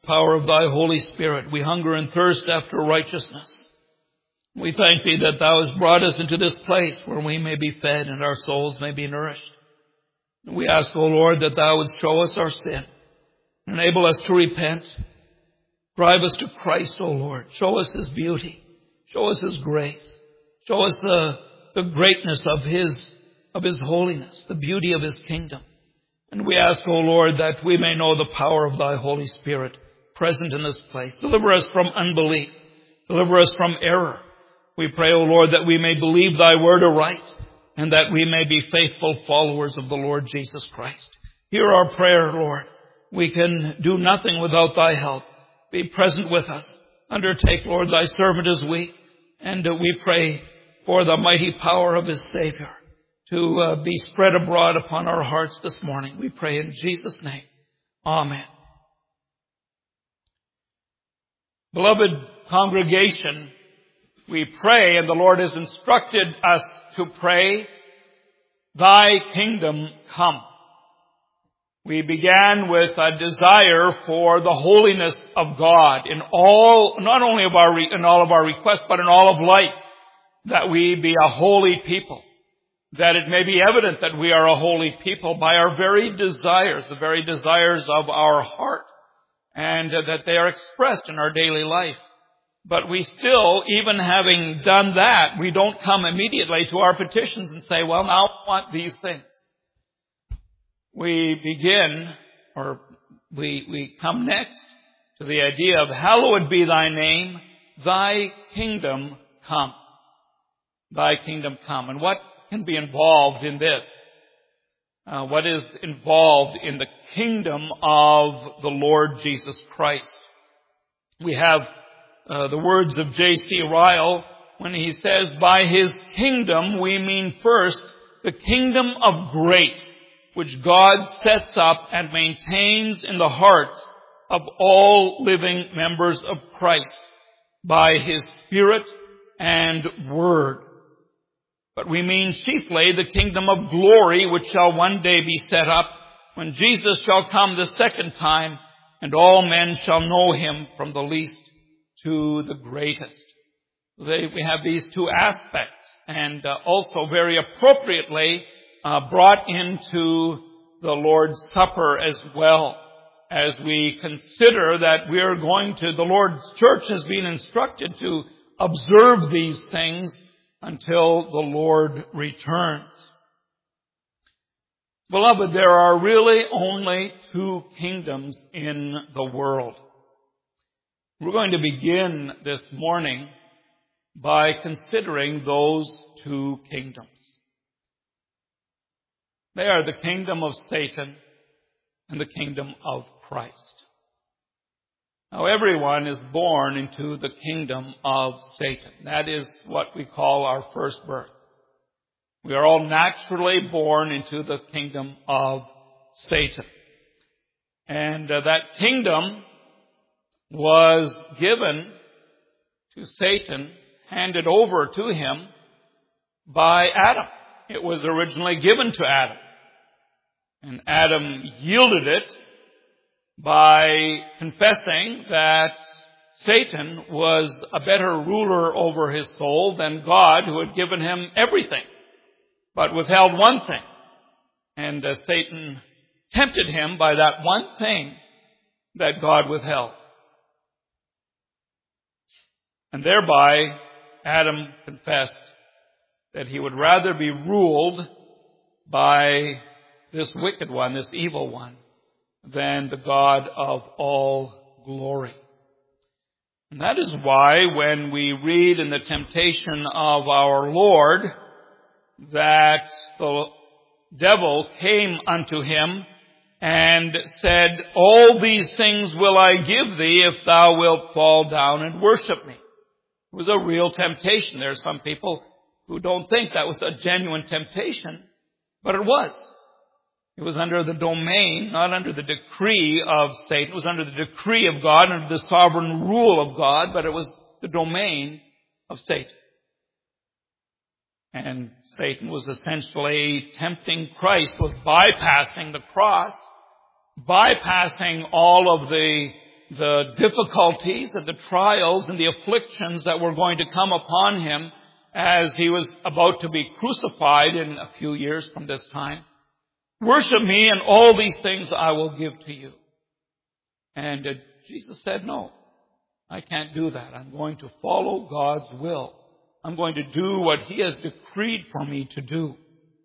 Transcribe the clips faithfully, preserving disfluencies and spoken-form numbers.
power of thy Holy Spirit. We hunger and thirst after righteousness. We thank thee that thou hast brought us into this place where we may be fed and our souls may be nourished. We ask, O Lord, that thou would show us our sin, enable us to repent, drive us to Christ, O Lord. Show us his beauty, show us his grace, show us the, the greatness of his, of his holiness, the beauty of his kingdom. And we ask, O Lord, that we may know the power of thy Holy Spirit present in this place. Deliver us from unbelief. Deliver us from error. We pray, O Lord, that we may believe thy word aright and that we may be faithful followers of the Lord Jesus Christ. Hear our prayer, Lord. We can do nothing without thy help. Be present with us. Undertake, Lord, thy servant is weak. And we pray for the mighty power of his Savior to uh, be spread abroad upon our hearts this morning. We pray in Jesus' name. Amen. Beloved congregation, we pray, and the Lord has instructed us to pray, thy kingdom come. We began with a desire for the holiness of God in all, not only of our, in all of our requests, but in all of life, that we be a holy people. That it may be evident that we are a holy people by our very desires, the very desires of our heart, and that they are expressed in our daily life. But we still, even having done that, we don't come immediately to our petitions and say, well, now I want these things. We begin, or we, we come next to the idea of hallowed be thy name, thy kingdom come. Thy kingdom come. And what can be involved in this? Uh, what is involved in the kingdom of the Lord Jesus Christ? We have uh, the words of J C Ryle when he says, by his kingdom we mean first the kingdom of grace, which God sets up and maintains in the hearts of all living members of Christ by his Spirit and Word. But we mean chiefly the kingdom of glory, which shall one day be set up when Jesus shall come the second time, and all men shall know him from the least to the greatest. They, we have these two aspects, and uh, also very appropriately uh, brought into the Lord's Supper as well, as we consider that we are going to, the Lord's church has been instructed to observe these things until the Lord returns. Beloved, there are really only two kingdoms in the world. We're going to begin this morning by considering those two kingdoms. They are the kingdom of Satan and the kingdom of Christ. Now, everyone is born into the kingdom of Satan. That is what we call our first birth. We are all naturally born into the kingdom of Satan. And uh, that kingdom was given to Satan, handed over to him by Adam. It was originally given to Adam. And Adam yielded it by confessing that Satan was a better ruler over his soul than God, who had given him everything, but withheld one thing. And uh, Satan tempted him by that one thing that God withheld. And thereby, Adam confessed that he would rather be ruled by this wicked one, this evil one, than the God of all glory. And that is why when we read in the temptation of our Lord that the devil came unto him and said, all these things will I give thee if thou wilt fall down and worship me. It was a real temptation. There are some people who don't think that was a genuine temptation, but it was. It was under the domain, not under the decree of Satan. It was under the decree of God, under the sovereign rule of God, but it was the domain of Satan. And Satan was essentially tempting Christ with bypassing the cross, bypassing all of the the difficulties and the trials and the afflictions that were going to come upon him as he was about to be crucified in a few years from this time. Worship me, and all these things I will give to you. And uh, Jesus said, no, I can't do that. I'm going to follow God's will. I'm going to do what he has decreed for me to do.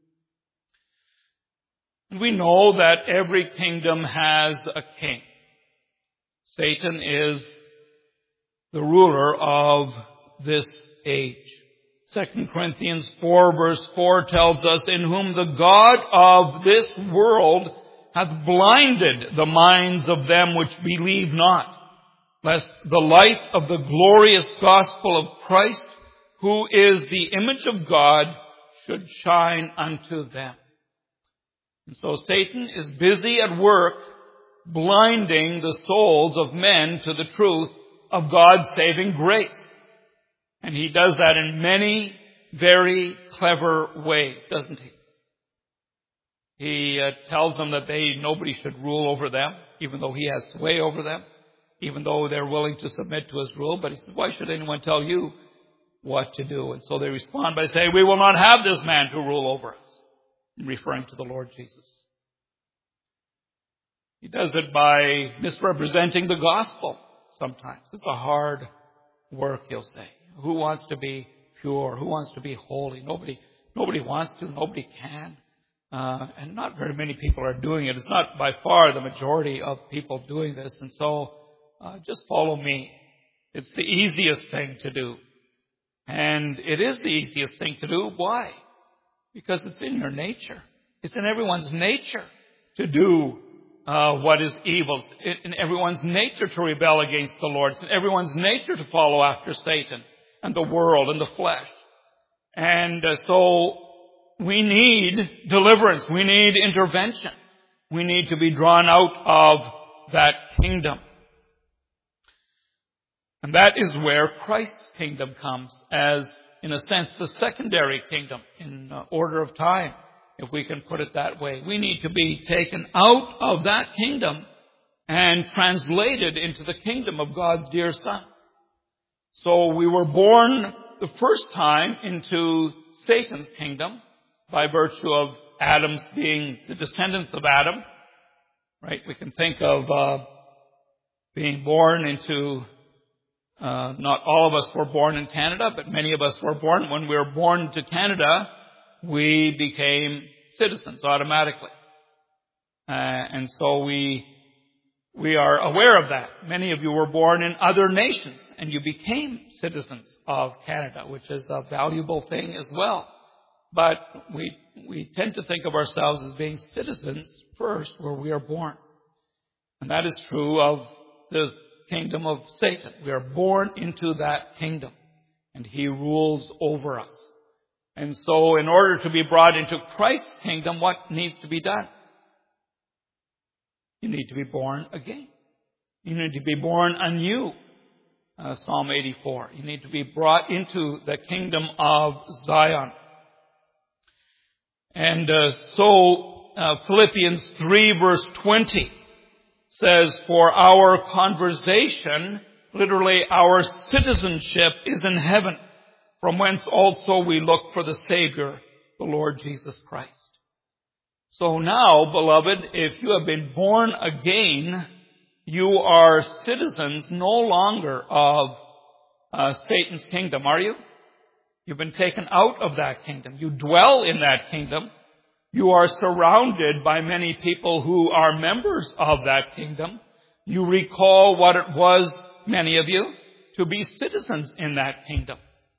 And we know that every kingdom has a king. Satan is the ruler of this age. Second Corinthians four verse four tells us, in whom the God of this world hath blinded the minds of them which believe not, lest the light of the glorious gospel of Christ, who is the image of God, should shine unto them. And so Satan is busy at work blinding the souls of men to the truth of God's saving grace. And he does that in many very clever ways, doesn't he? He uh, tells them that they nobody should rule over them, even though he has sway over them, even though they're willing to submit to his rule. But he says, why should anyone tell you what to do? And so they respond by saying, we will not have this man to rule over us, referring to the Lord Jesus. He does it by misrepresenting the gospel sometimes. It's a hard work, he'll say. Who wants to be pure? Who wants to be holy? Nobody, nobody wants to. Nobody can. Uh, and not very many people are doing it. It's not by far the majority of people doing this. And so, uh, just follow me. It's the easiest thing to do. And it is the easiest thing to do. Why? Because it's in your nature. It's in everyone's nature to do uh, what is evil. It's in everyone's nature to rebel against the Lord. It's in everyone's nature to follow after Satan and the world and the flesh. And uh, so we need deliverance. We need intervention. We need to be drawn out of that kingdom. And that is where Christ's kingdom comes as, in a sense, the secondary kingdom in uh, order of time, if we can put it that way. We need to be taken out of that kingdom and translated into the kingdom of God's dear Son. So we were born the first time into Satan's kingdom by virtue of Adam's being the descendants of Adam. Right? We can think of uh, being born into, uh, not all of us were born in Canada, but many of us were born. When we were born to Canada, we became citizens automatically. Uh, and so we We are aware of that. Many of you were born in other nations and you became citizens of Canada, which is a valuable thing as well. But we we tend to think of ourselves as being citizens first where we are born. And that is true of the kingdom of Satan. We are born into that kingdom and he rules over us. And so in order to be brought into Christ's kingdom, what needs to be done? You need to be born again. You need to be born anew. Uh, Psalm eighty-four. You need to be brought into the kingdom of Zion. And uh, so uh, Philippians three verse twenty says, for our conversation, literally our citizenship, is in heaven, from whence also we look for the Savior, the Lord Jesus Christ. So now, beloved, if you have been born again, you are citizens no longer of uh, Satan's kingdom, are you? You've been taken out of that kingdom. You dwell in that kingdom. You are surrounded by many people who are members of that kingdom. You recall what it was, many of you, to be citizens in that kingdom.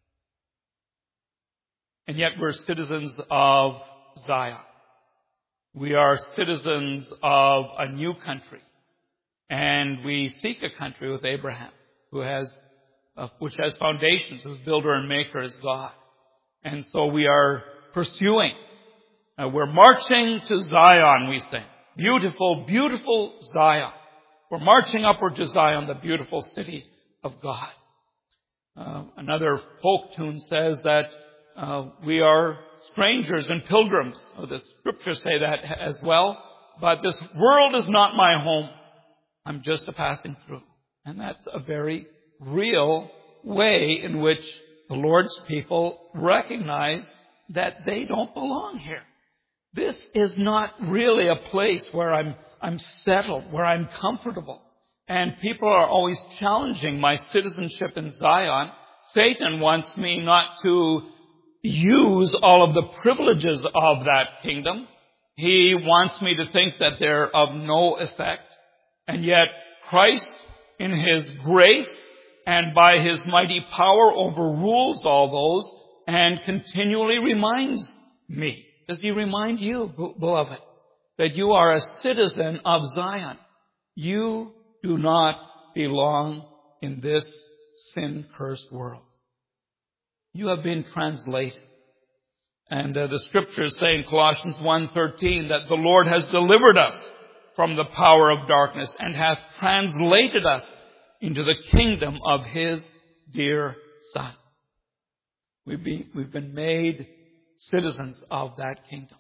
And yet we're citizens of Zion. We are citizens of a new country, and we seek a country with Abraham, who has, uh, which has foundations, whose builder and maker is God. And so we are pursuing. Uh, we're marching to Zion, we sing. Beautiful, beautiful Zion. We're marching upward to Zion, the beautiful city of God. Uh, another folk tune says that uh, we are strangers and pilgrims. Oh, the scriptures say that as well. But this world is not my home. I'm just a passing through. And that's a very real way in which the Lord's people recognize that they don't belong here. This is not really a place where I'm, I'm settled, where I'm comfortable. And people are always challenging my citizenship in Zion. Satan wants me not to use all of the privileges of that kingdom. He wants me to think that they're of no effect. And yet Christ, in His grace and by His mighty power, overrules all those and continually reminds me. Does He remind you, beloved, that you are a citizen of Zion? You do not belong in this sin-cursed world. You have been translated. And uh, the scriptures say in Colossians one thirteen that the Lord has delivered us from the power of darkness and hath translated us into the kingdom of His dear Son. We've been, we've been made citizens of that kingdom.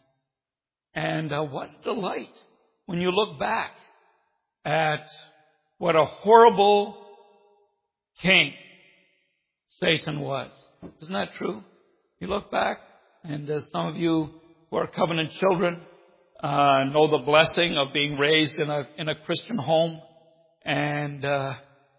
And uh, what delight when you look back at what a horrible king Satan was. Isn't that true? You look back, and uh, some of you who are covenant children uh, know the blessing of being raised in a in a Christian home, and uh,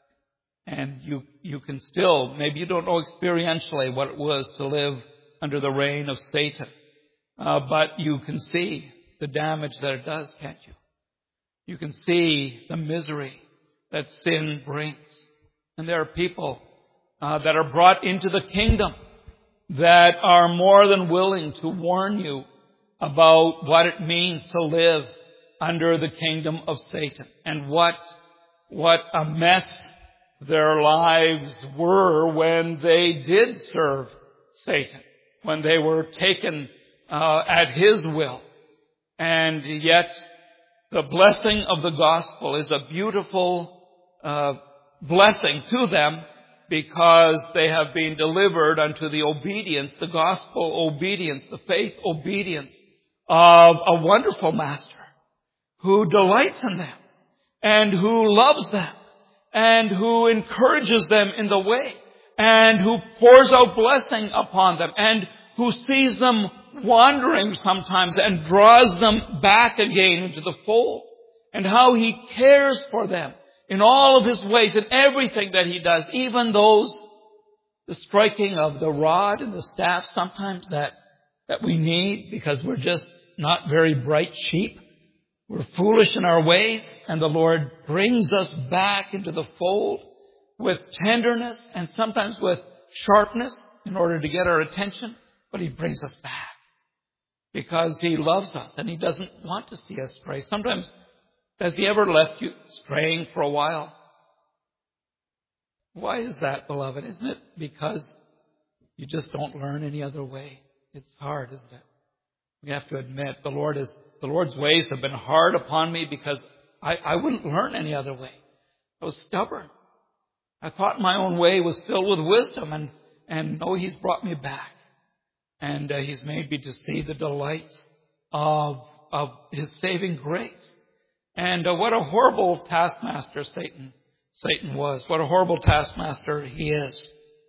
and you you can still, maybe you don't know experientially what it was to live under the reign of Satan, uh, but you can see the damage that it does, can't you? You can see the misery that sin brings, and there are people uh, that are brought into the kingdom that are more than willing to warn you about what it means to live under the kingdom of Satan and what what a mess their lives were when they did serve Satan, when they were taken uh, at his will. And yet the blessing of the gospel is a beautiful uh, blessing to them, because they have been delivered unto the obedience, the gospel obedience, the faith obedience of a wonderful master who delights in them and who loves them and who encourages them in the way and who pours out blessing upon them and who sees them wandering sometimes and draws them back again into the fold, and how He cares for them in all of His ways, in everything that He does, even those, the striking of the rod and the staff sometimes that, that we need because we're just not very bright sheep. We're foolish in our ways, and the Lord brings us back into the fold with tenderness and sometimes with sharpness in order to get our attention, but He brings us back because He loves us and He doesn't want to see us stray. Sometimes, has He ever left you straying for a while? Why is that, beloved? Isn't it because you just don't learn any other way? It's hard, isn't it? We have to admit the Lord is the Lord's ways have been hard upon me because I, I wouldn't learn any other way. I was stubborn. I thought my own way was filled with wisdom, and and no, He's brought me back, and uh, He's made me to see the delights of of His saving grace. And uh, what a horrible taskmaster Satan Satan was. What a horrible taskmaster he is.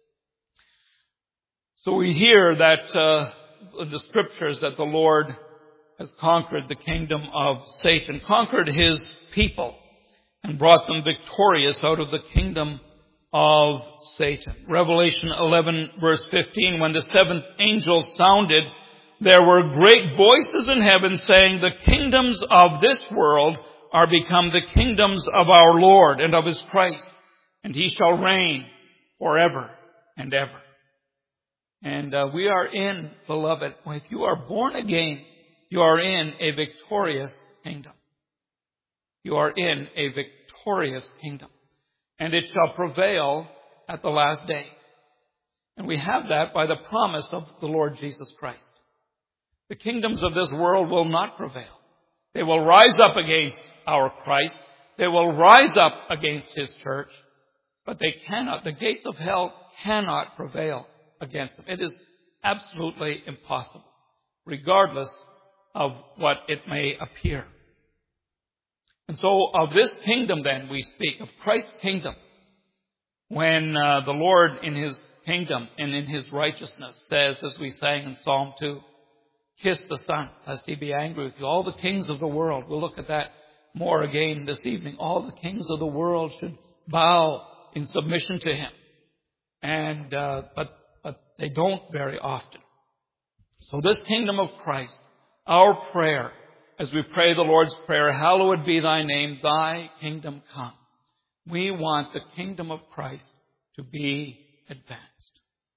So we hear that uh, in the scriptures that the Lord has conquered the kingdom of Satan, conquered His people, and brought them victorious out of the kingdom of Satan. Revelation eleven verse fifteen, when the seventh angel sounded, there were great voices in heaven saying, the kingdoms of this world are become the kingdoms of our Lord and of His Christ, and He shall reign forever and ever. And uh, we are in, beloved, if you are born again, you are in a victorious kingdom. You are in a victorious kingdom. And it shall prevail at the last day. And we have that by the promise of the Lord Jesus Christ. The kingdoms of this world will not prevail. They will rise up against our Christ. They will rise up against His church. But they cannot, the gates of hell cannot prevail against them. It is absolutely impossible, regardless of what it may appear. And so of this kingdom then we speak, of Christ's kingdom, when uh, the Lord in His kingdom and in His righteousness says, as we sang in Psalm two, kiss the Son, lest He be angry with you. All the kings of the world, we'll look at that more again this evening. All the kings of the world should bow in submission to Him. And, uh, but, but they don't very often. So this kingdom of Christ, our prayer, as we pray the Lord's Prayer, hallowed be thy name, thy kingdom come. We want the kingdom of Christ to be advanced.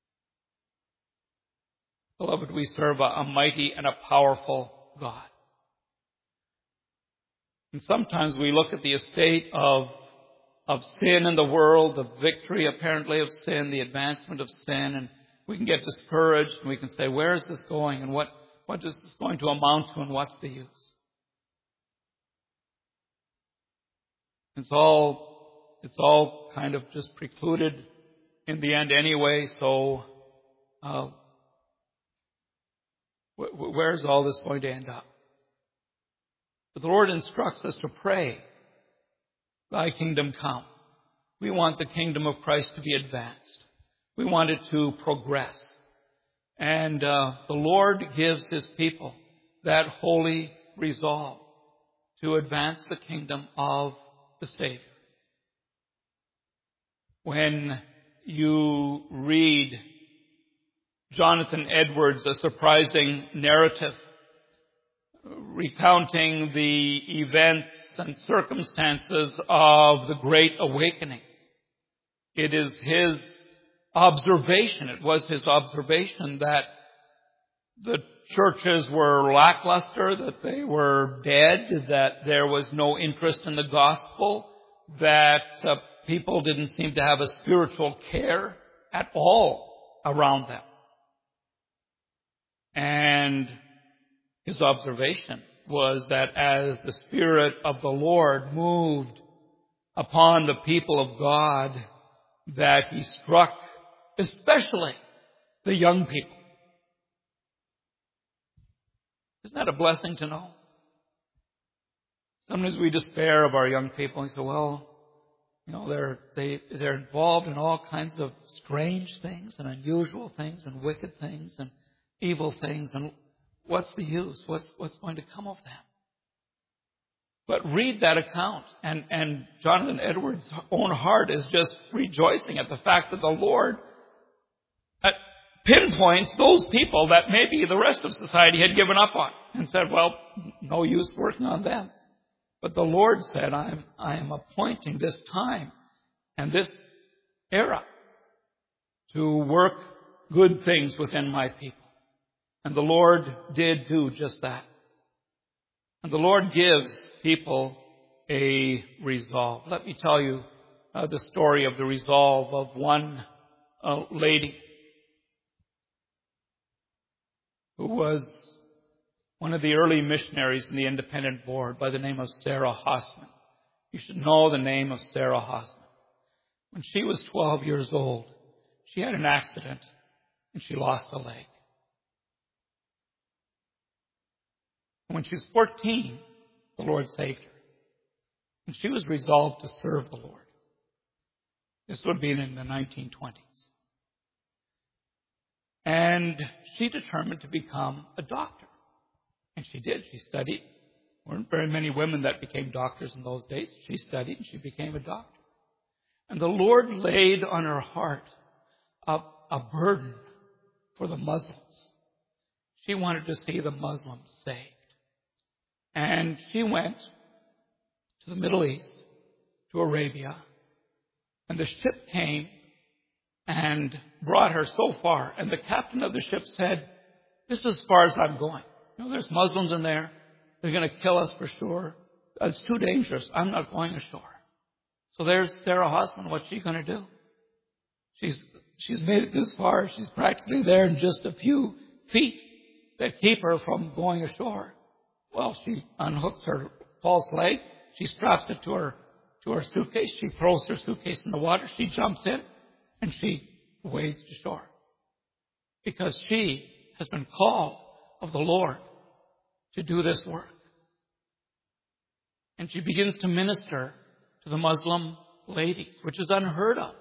Beloved, we serve a, a mighty and a powerful God. And sometimes we look at the estate of, of sin in the world, the victory apparently of sin, the advancement of sin, and we can get discouraged and we can say, where is this going and what, what is this going to amount to and what's the use? It's all, it's all kind of just precluded in the end anyway, so uh, wh- where's all this going to end up? But the Lord instructs us to pray, thy kingdom come. We want the kingdom of Christ to be advanced. We want it to progress. And uh, the Lord gives His people that holy resolve to advance the kingdom of the Savior. When you read Jonathan Edwards, a surprising narrative recounting the events and circumstances of the Great Awakening, it is his observation, it was his observation that the churches were lackluster, that they were dead, that there was no interest in the gospel, that uh, people didn't seem to have a spiritual care at all around them. And his observation was that as the Spirit of the Lord moved upon the people of God, that He struck especially the young people. Isn't that a blessing to know? Sometimes we despair of our young people and say, well, you know, they're, they, they're involved in all kinds of strange things and unusual things and wicked things and evil things, and what's the use? What's, what's going to come of them? But read that account, and, and Jonathan Edwards' own heart is just rejoicing at the fact that the Lord pinpoints those people that maybe the rest of society had given up on and said, well, no use working on them. But the Lord said, I am, I am appointing this time and this era to work good things within my people. And the Lord did do just that. And the Lord gives people a resolve. Let me tell you uh, the story of the resolve of one uh, lady who was one of the early missionaries in the Independent Board by the name of Sarah Hosman. You should know the name of Sarah Hosman. When she was twelve years old, she had an accident and she lost a leg. When she was fourteen, the Lord saved her. And she was resolved to serve the Lord. This would be in the nineteen twenties. And she determined to become a doctor. And she did. She studied. There weren't very many women that became doctors in those days. She studied and she became a doctor. And the Lord laid on her heart a, a burden for the Muslims. She wanted to see the Muslims saved. And she went to the Middle East, to Arabia, and the ship came and brought her so far. And the captain of the ship said, this is as far as I'm going. You know, there's Muslims in there. They're going to kill us for sure. It's too dangerous. I'm not going ashore. So there's Sarah Hosman. What's she going to do? She's, she's made it this far. She's practically there in just a few feet that keep her from going ashore. Well, she unhooks her false leg. She straps it to her, to her suitcase. She throws her suitcase in the water. She jumps in and she wades to shore. Because she has been called of the Lord to do this work. And she begins to minister to the Muslim ladies, which is unheard of.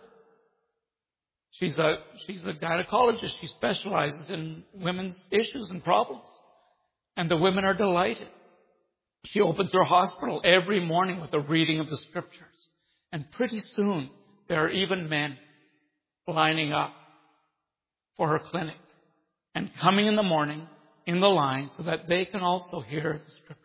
She's a, she's a gynecologist. She specializes in women's issues and problems. And the women are delighted. She opens her hospital every morning with a reading of the scriptures. And pretty soon, there are even men lining up for her clinic and coming in the morning in the line so that they can also hear the scriptures.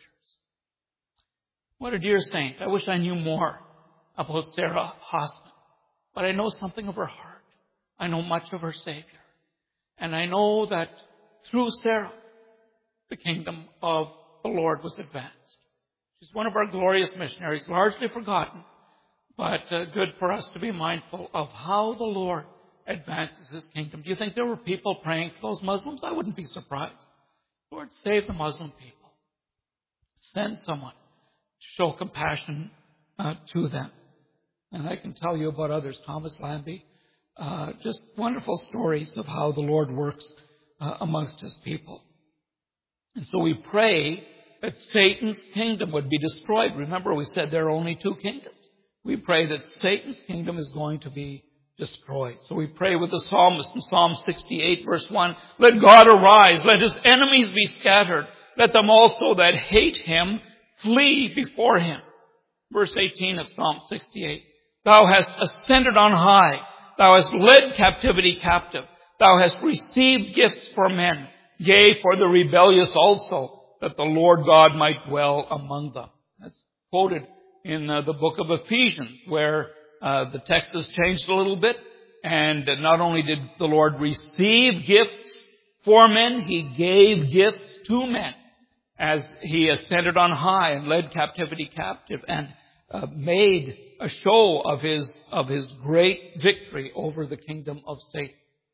What a dear saint. I wish I knew more about Sarah Hosman. But I know something of her heart. I know much of her Savior. And I know that through Sarah, the kingdom of the Lord was advanced. She's one of our glorious missionaries, largely forgotten, but uh, good for us to be mindful of how the Lord advances His kingdom. Do you think there were people praying for those Muslims? I wouldn't be surprised. Lord, save the Muslim people. Send someone to show compassion uh, to them. And I can tell you about others. Thomas Lambie. Uh, just wonderful stories of how the Lord works uh, amongst His people. And so we pray that Satan's kingdom would be destroyed. Remember, we said there are only two kingdoms. We pray that Satan's kingdom is going to be destroyed. So we pray with the psalmist in Psalm sixty-eight, verse one, let God arise, let His enemies be scattered, let them also that hate Him flee before Him. Verse eighteen of Psalm sixty-eight, Thou hast ascended on high, Thou hast led captivity captive, Thou hast received gifts for men, yea, for the rebellious also, that the Lord God might dwell among them. That's quoted in uh, the book of Ephesians, where uh, the text has changed a little bit. And not only did the Lord receive gifts for men, He gave gifts to men as He ascended on high and led captivity captive and uh, made a show of His, of His great victory over the kingdom of Satan.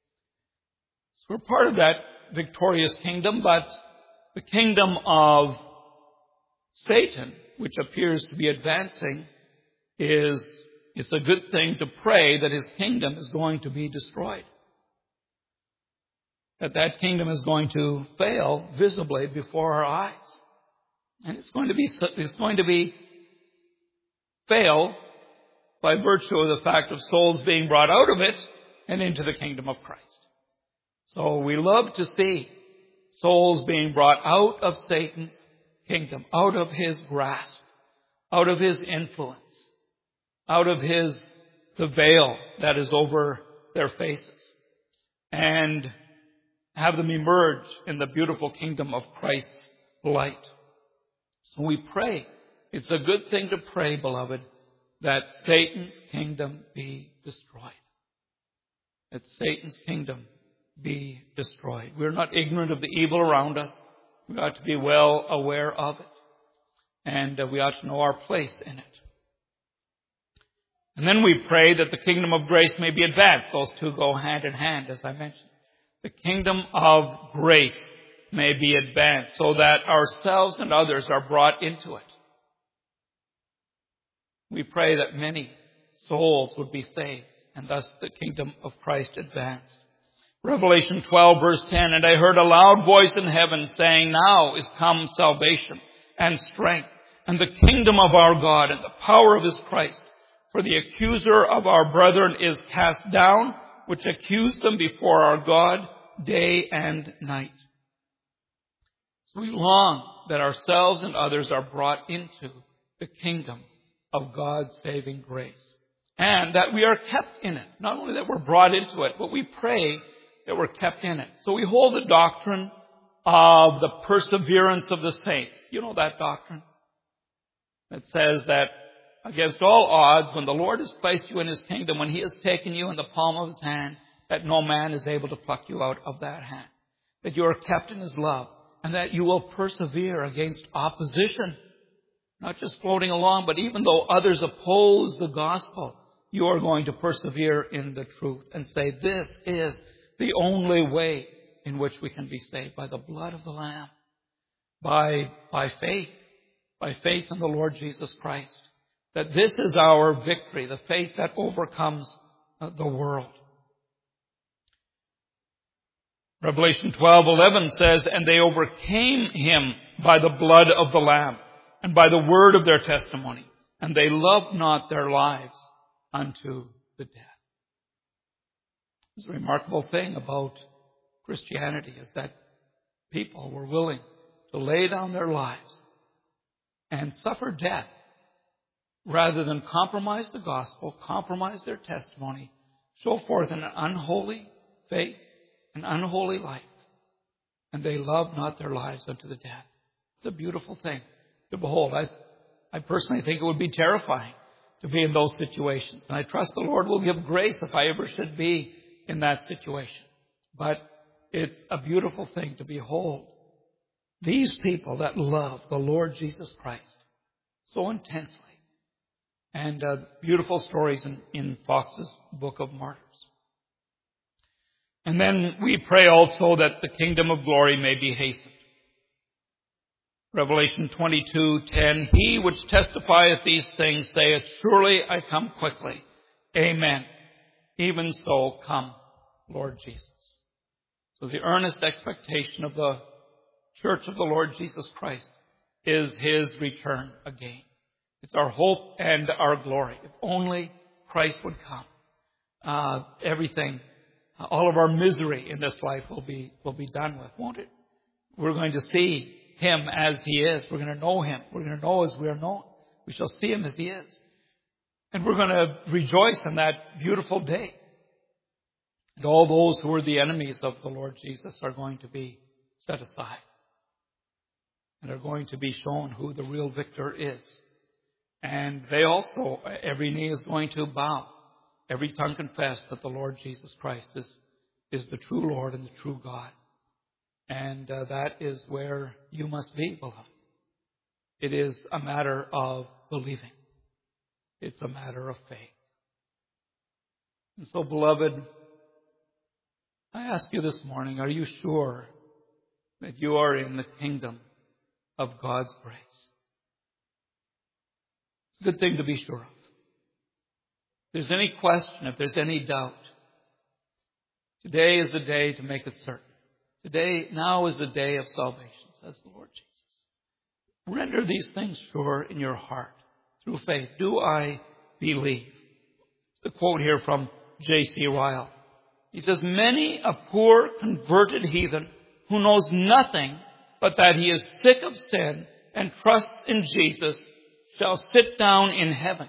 So we're part of that victorious kingdom, but the kingdom of Satan, which appears to be advancing, is it's a good thing to pray that his kingdom is going to be destroyed. That that kingdom is going to fail visibly before our eyes. And it's going to be, it's going to be fail by virtue of the fact of souls being brought out of it and into the kingdom of Christ. So we love to see souls being brought out of Satan's kingdom, out of his grasp, out of his influence, out of his, the veil that is over their faces, and have them emerge in the beautiful kingdom of Christ's light. So we pray. It's a good thing to pray, beloved, that Satan's kingdom be destroyed. That Satan's kingdom be destroyed. We're not ignorant of the evil around us. We ought to be well aware of it. And uh, we ought to know our place in it. And then we pray that the kingdom of grace may be advanced. Those two go hand in hand, as I mentioned. The kingdom of grace may be advanced so that ourselves and others are brought into it. We pray that many souls would be saved and thus the kingdom of Christ advanced. Revelation twelve, verse ten, and I heard a loud voice in heaven saying, Now is come salvation and strength and the kingdom of our God and the power of His Christ. For the accuser of our brethren is cast down, which accused them before our God day and night. So we long that ourselves and others are brought into the kingdom of God's saving grace. And that we are kept in it. Not only that we're brought into it, but we pray that we're kept in it. So we hold the doctrine of the perseverance of the saints. You know that doctrine? That says that against all odds, when the Lord has placed you in His kingdom, when He has taken you in the palm of His hand, that no man is able to pluck you out of that hand. That you are kept in His love, and that you will persevere against opposition. Not just floating along, but even though others oppose the gospel, you are going to persevere in the truth and say, this is the only way in which we can be saved, by the blood of the Lamb, by, by faith, by faith in the Lord Jesus Christ. That this is our victory, the faith that overcomes the world. Revelation twelve eleven says, and they overcame him by the blood of the Lamb and by the word of their testimony, and they loved not their lives unto the death. It's a remarkable thing about Christianity is that people were willing to lay down their lives and suffer death rather than compromise the gospel, compromise their testimony, show forth an unholy faith, an unholy life, and they love not their lives unto the death. It's a beautiful thing to behold. I, I personally think it would be terrifying to be in those situations. And I trust the Lord will give grace if I ever should be in that situation. But it's a beautiful thing to behold these people that love the Lord Jesus Christ so intensely. And uh, beautiful stories in, in Fox's Book of Martyrs. And then we pray also that the kingdom of glory may be hastened. Revelation twenty-two ten, He which testifieth these things saith, Surely I come quickly. Amen. Even so, come, Lord Jesus. So the earnest expectation of the Church of the Lord Jesus Christ is His return again. It's our hope and our glory. If only Christ would come, uh, everything, all of our misery in this life will be will be done with, won't it? We're going to see Him as He is. We're going to know Him. We're going to know as we are known. We shall see Him as He is. And we're going to rejoice in that beautiful day. And all those who are the enemies of the Lord Jesus are going to be set aside. And are going to be shown who the real victor is. And they also, every knee is going to bow. Every tongue confess that the Lord Jesus Christ is, is the true Lord and the true God. And uh, that is where you must be, beloved. It is a matter of believing. It's a matter of faith. And so, beloved, I ask you this morning, are you sure that you are in the kingdom of God's grace? It's a good thing to be sure of. If there's any question, if there's any doubt, today is the day to make it certain. Today, now is the day of salvation, says the Lord Jesus. Render these things sure in your heart through faith. Do I believe? It's the quote here from J C Ryle. He says, Many a poor converted heathen who knows nothing but that he is sick of sin and trusts in Jesus shall sit down in heaven,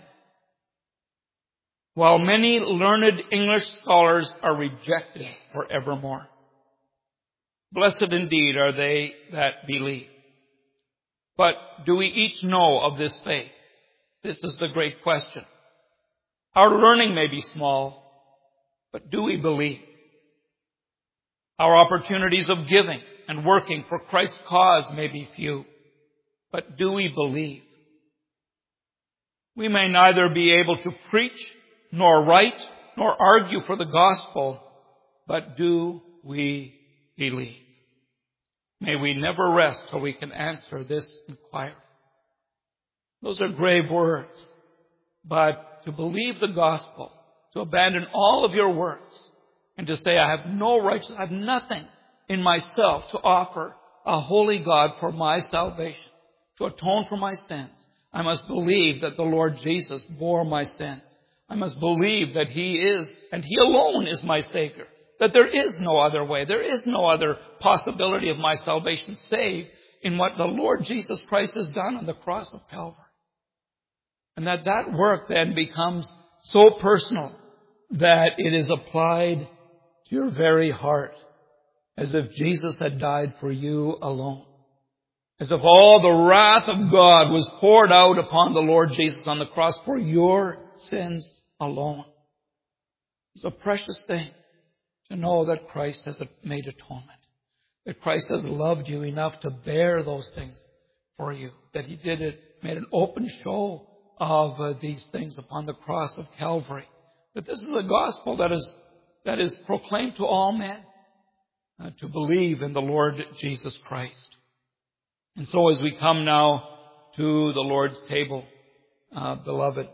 while many learned English scholars are rejected forevermore. Blessed indeed are they that believe. But do we each know of this faith? This is the great question. Our learning may be small, but do we believe? Our opportunities of giving and working for Christ's cause may be few, but do we believe? We may neither be able to preach, nor write, nor argue for the gospel, but do we believe? May we never rest till we can answer this inquiry. Those are grave words, but to believe the gospel, to abandon all of your works, and to say, I have no righteousness, I have nothing in myself to offer a holy God for my salvation, to atone for my sins. I must believe that the Lord Jesus bore my sins. I must believe that He is, and He alone is my Savior. That there is no other way. There is no other possibility of my salvation save in what the Lord Jesus Christ has done on the cross of Calvary. And that that work then becomes so personal that it is applied to your very heart, as if Jesus had died for you alone. As if all the wrath of God was poured out upon the Lord Jesus on the cross for your sins alone. It's a precious thing to know that Christ has made atonement. That Christ has loved you enough to bear those things for you. That He did it, made an open show of uh, these things upon the cross of Calvary. That this is a gospel that is, that is proclaimed to all men. Uh, to believe in the Lord Jesus Christ. And so as we come now to the Lord's table, uh, beloved,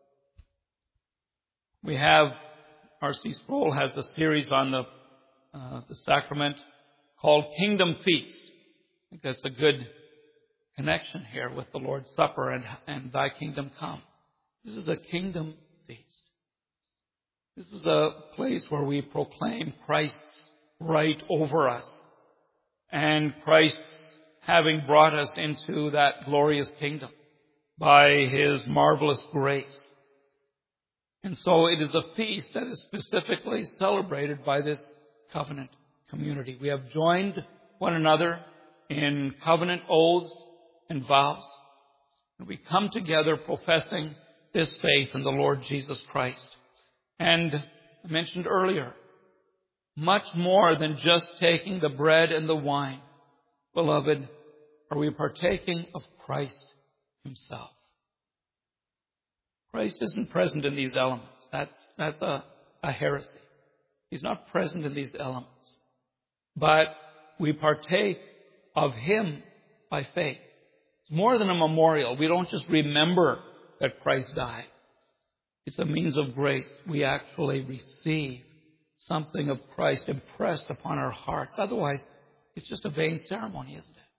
we have, R C Sproul has a series on the, uh, the sacrament called Kingdom Feast. I think that's a good connection here with the Lord's Supper and, and thy kingdom come. This is a kingdom feast. This is a place where we proclaim Christ's right over us and Christ's having brought us into that glorious kingdom by His marvelous grace. And so it is a feast that is specifically celebrated by this covenant community. We have joined one another in covenant oaths and vows. And we come together professing this faith in the Lord Jesus Christ. And I mentioned earlier, much more than just taking the bread and the wine, beloved, are we partaking of Christ Himself. Christ isn't present in these elements. That's, that's a, a heresy. He's not present in these elements. But we partake of Him by faith. It's more than a memorial. We don't just remember that Christ died. It's a means of grace. We actually receive something of Christ impressed upon our hearts. Otherwise, it's just a vain ceremony, isn't it?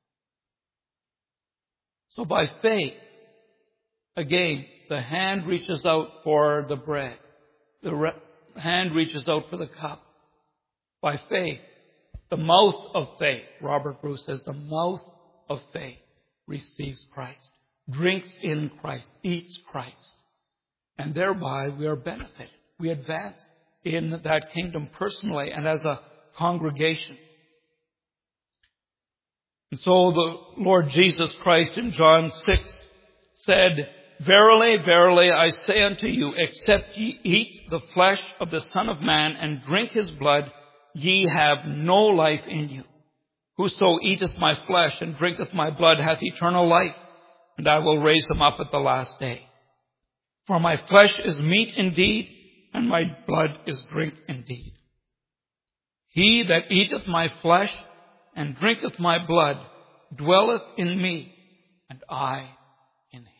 So by faith, again, the hand reaches out for the bread. The re- hand reaches out for the cup. By faith, the mouth of faith, Robert Bruce says, the mouth of faith receives Christ, drinks in Christ, eats Christ. And thereby we are benefited. We advance in that kingdom personally and as a congregation. And so the Lord Jesus Christ in John six said, Verily, verily, I say unto you, except ye eat the flesh of the Son of Man and drink His blood, ye have no life in you. Whoso eateth my flesh and drinketh my blood hath eternal life, and I will raise him up at the last day. For my flesh is meat indeed, and my blood is drink indeed. He that eateth my flesh and drinketh my blood dwelleth in me, and I in him.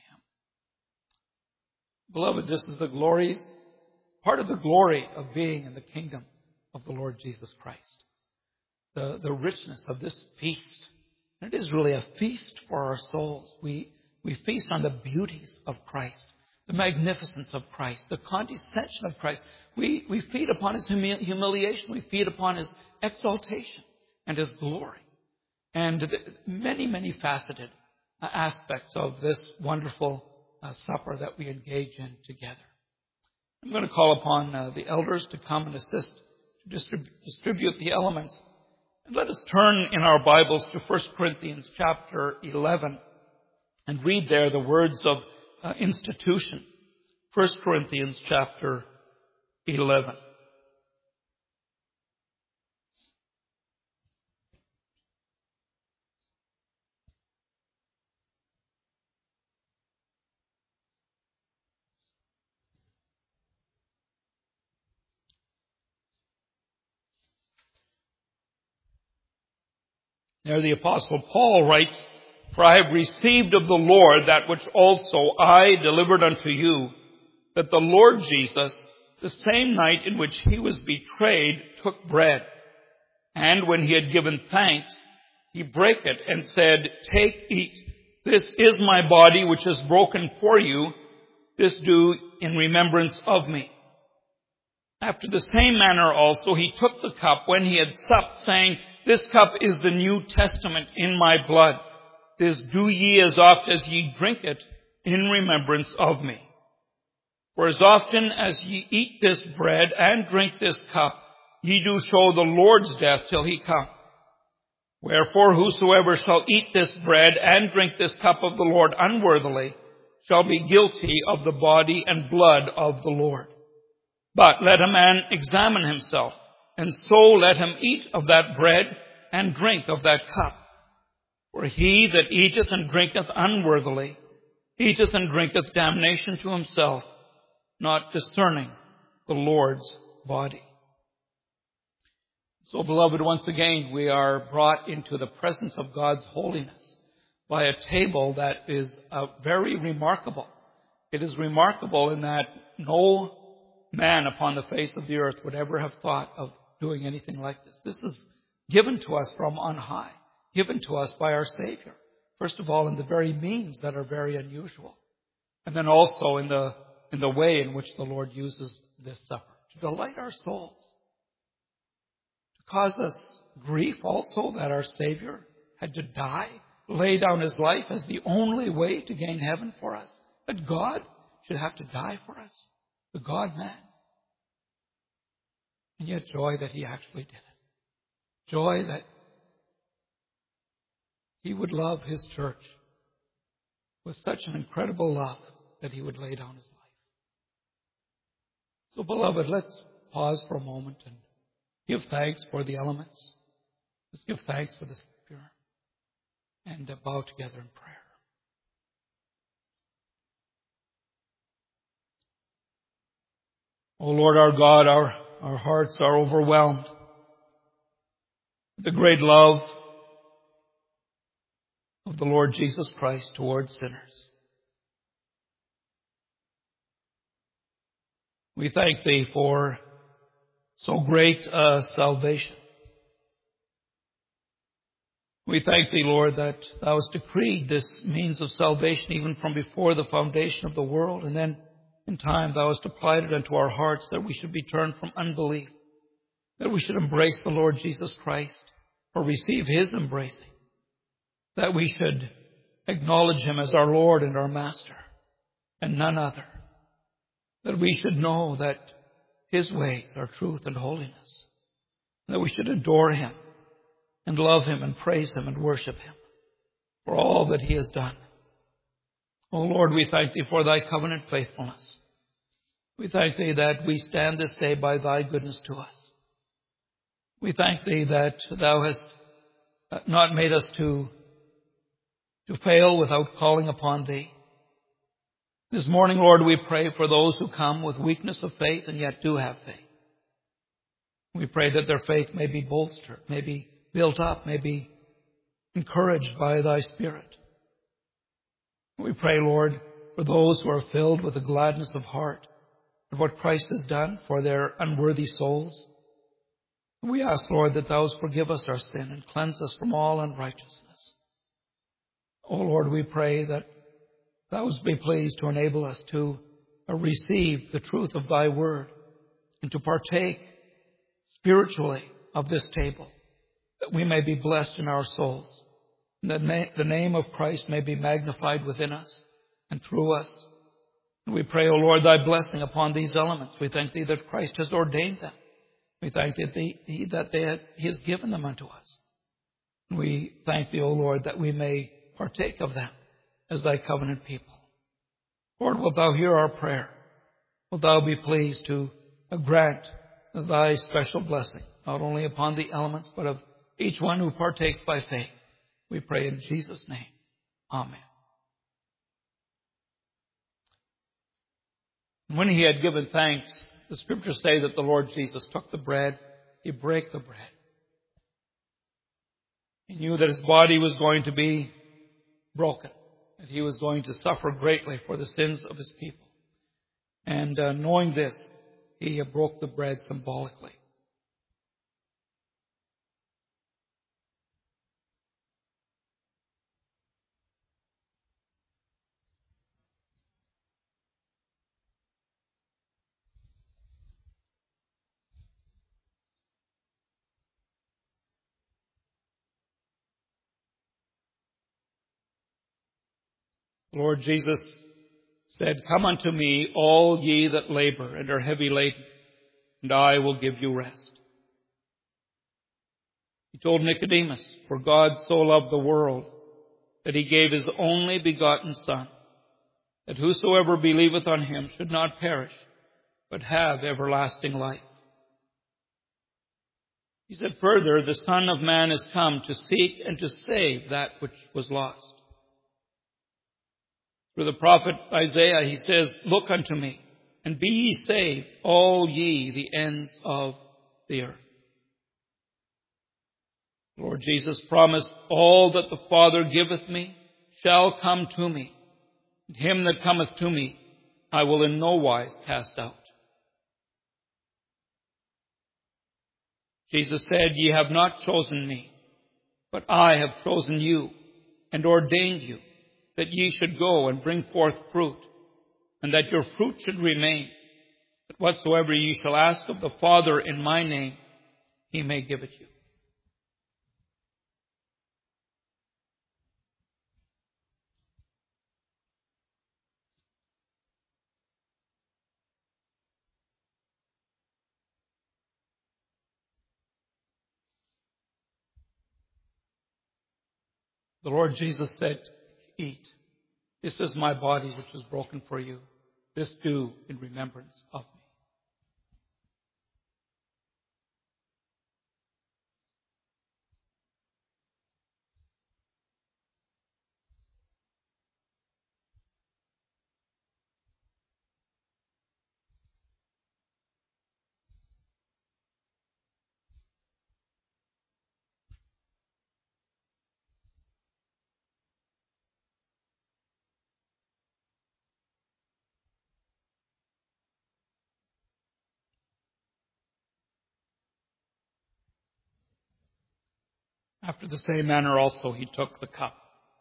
Beloved, this is the glories, part of the glory of being in the kingdom of the Lord Jesus Christ. The, the richness of this feast. And it is really a feast for our souls. We, we feast on the beauties of Christ, the magnificence of Christ, the condescension of Christ. We, we feed upon His humi- humiliation. We feed upon His exaltation and His glory. And the, many, many faceted uh, aspects of this wonderful uh, supper that we engage in together. I'm going to call upon uh, the elders to come and assist to distrib- distribute the elements. And let us turn in our Bibles to First Corinthians chapter eleven and read there the words of uh, institution. First Corinthians chapter eleven. There the Apostle Paul writes, For I have received of the Lord that which also I delivered unto you, that the Lord Jesus, the same night in which He was betrayed, took bread. And when He had given thanks, He brake it and said, Take, eat. This is my body which is broken for you. This do in remembrance of me. After the same manner also He took the cup when He had supped, saying, This cup is the New Testament in my blood. This do ye as oft as ye drink it in remembrance of me. For as often as ye eat this bread and drink this cup, ye do show the Lord's death till He come. Wherefore whosoever shall eat this bread and drink this cup of the Lord unworthily shall be guilty of the body and blood of the Lord. But let a man examine himself, and so let him eat of that bread and drink of that cup. For he that eateth and drinketh unworthily eateth and drinketh damnation to himself, not discerning the Lord's body. So, beloved, once again, we are brought into the presence of God's holiness by a table that is uh, very remarkable. It is remarkable in that no man upon the face of the earth would ever have thought of doing anything like this. This is given to us from on high, given to us by our Savior First of all, in the very means that are very unusual. And then also in the, in the way in which the Lord uses this supper to delight our souls. To cause us grief also that our Savior had to die, lay down His life as the only way to gain heaven for us. That God should have to die for us. The God-man. And yet joy that He actually did it. Joy that He would love His church with such an incredible love that He would lay down His life. So, beloved, let's pause for a moment and give thanks for the elements. Let's give thanks for the Spirit and bow together in prayer. O Lord our God, our, our hearts are overwhelmed with the great love of the Lord Jesus Christ towards sinners. We thank Thee for so great a salvation. We thank Thee, Lord, that Thou hast decreed this means of salvation even from before the foundation of the world, and then in time Thou hast applied it unto our hearts that we should be turned from unbelief, that we should embrace the Lord Jesus Christ or receive His embracing, that we should acknowledge Him as our Lord and our Master and none other, that we should know that His ways are truth and holiness, that we should adore Him and love Him and praise Him and worship Him for all that He has done. O Lord, we thank Thee for Thy covenant faithfulness. We thank Thee that we stand this day by Thy goodness to us. We thank Thee that Thou hast not made us to, to fail without calling upon Thee. This morning, Lord, we pray for those who come with weakness of faith and yet do have faith. We pray that their faith may be bolstered, may be built up, may be encouraged by Thy Spirit. We pray, Lord, for those who are filled with the gladness of heart at what Christ has done for their unworthy souls. We ask, Lord, that Thou forgive us our sin and cleanse us from all unrighteousness. O Lord, we pray that Thou be pleased to enable us to receive the truth of Thy word and to partake spiritually of this table, that we may be blessed in our souls, and that the name of Christ may be magnified within us and through us. And we pray, O Lord, Thy blessing upon these elements. We thank Thee that Christ has ordained them. We thank Thee that He has given them unto us. And we thank Thee, O Lord, that we may partake of them as Thy covenant people. Lord, wilt Thou hear our prayer? Wilt Thou be pleased to grant Thy special blessing, not only upon the elements, but of each one who partakes by faith. We pray in Jesus' name. Amen. When He had given thanks, the Scriptures say that the Lord Jesus took the bread, He brake the bread. He knew that His body was going to be broken, that He was going to suffer greatly for the sins of His people. And uh, knowing this, He broke the bread symbolically. Lord Jesus said, "Come unto me, all ye that labor and are heavy laden, and I will give you rest." He told Nicodemus, "For God so loved the world, that He gave His only begotten Son, that whosoever believeth on Him should not perish, but have everlasting life." He said further, "The Son of Man is come to seek and to save that which was lost." Through the prophet Isaiah, he says, "Look unto me, and be ye saved, all ye the ends of the earth." Lord Jesus promised, "All that the Father giveth me shall come to me, and him that cometh to me I will in no wise cast out." Jesus said, "Ye have not chosen me, but I have chosen you, and ordained you, that ye should go and bring forth fruit, and that your fruit should remain, that whatsoever ye shall ask of the Father in my name, he may give it you. The Lord Jesus said, eat. This is my body which is broken for you. This do in remembrance of me. After the same manner also he took the cup.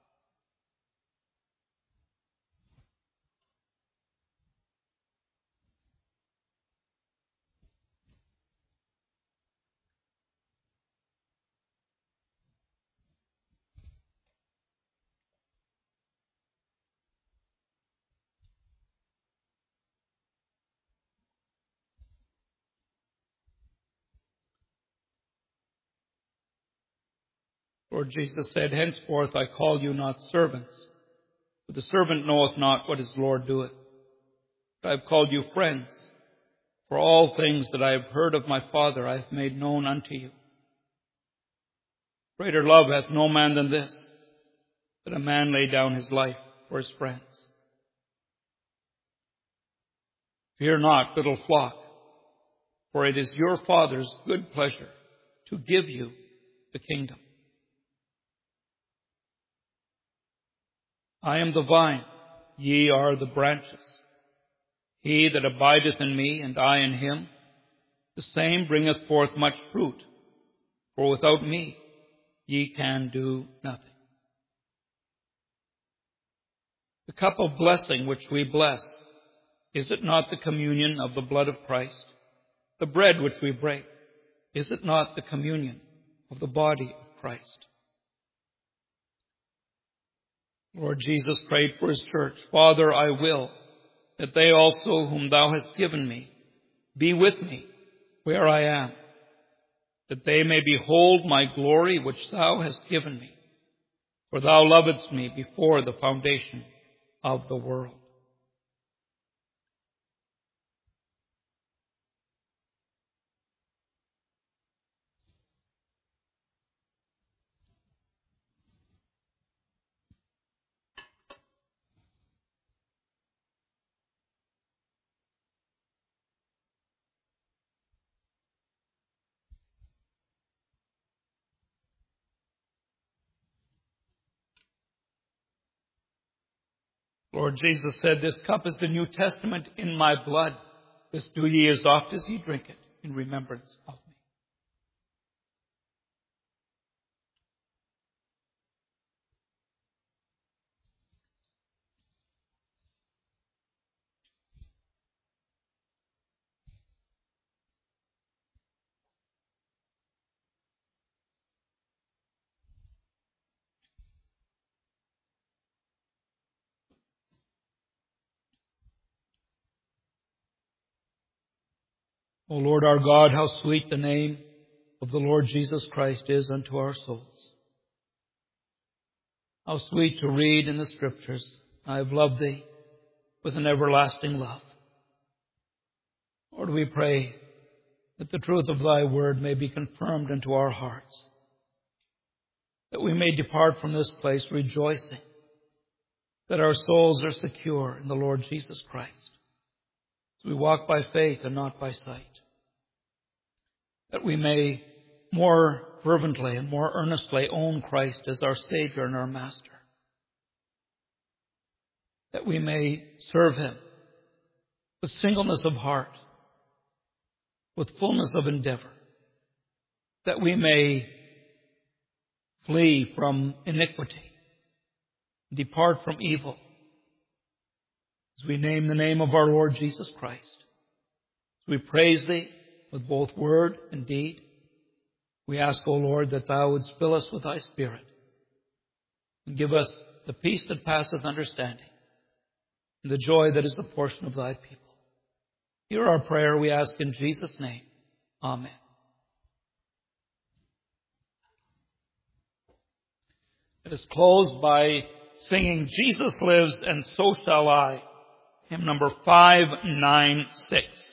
Lord Jesus said, henceforth I call you not servants, for the servant knoweth not what his Lord doeth. But I have called you friends, for all things that I have heard of my Father I have made known unto you. Greater love hath no man than this, that a man lay down his life for his friends. Fear not, little flock, for it is your Father's good pleasure to give you the kingdom. I am the vine, ye are the branches. He that abideth in me, and I in him, the same bringeth forth much fruit, for without me ye can do nothing. The cup of blessing which we bless, is it not the communion of the blood of Christ? The bread which we break, is it not the communion of the body of Christ? Lord Jesus prayed for his church, Father, I will that they also whom thou hast given me be with me where I am, that they may behold my glory which thou hast given me. For thou lovedst me before the foundation of the world. Lord Jesus said, this cup is the New Testament in my blood. This do ye as oft as ye drink it in remembrance of me. O Lord our God, how sweet the name of the Lord Jesus Christ is unto our souls. How sweet to read in the Scriptures, I have loved thee with an everlasting love. Lord, we pray that the truth of thy word may be confirmed into our hearts, that we may depart from this place rejoicing that our souls are secure in the Lord Jesus Christ. As we walk by faith and not by sight, that we may more fervently and more earnestly own Christ as our Savior and our Master, that we may serve him with singleness of heart, with fullness of endeavor, that we may flee from iniquity depart from evil. As we name the name of our Lord Jesus Christ, as we praise Thee with both word and deed, we ask, O Lord, that Thou wouldst fill us with Thy Spirit and give us the peace that passeth understanding and the joy that is the portion of Thy people. Hear our prayer, we ask in Jesus' name. Amen. It is closed by singing Jesus Lives and So Shall I, hymn number five ninety-six.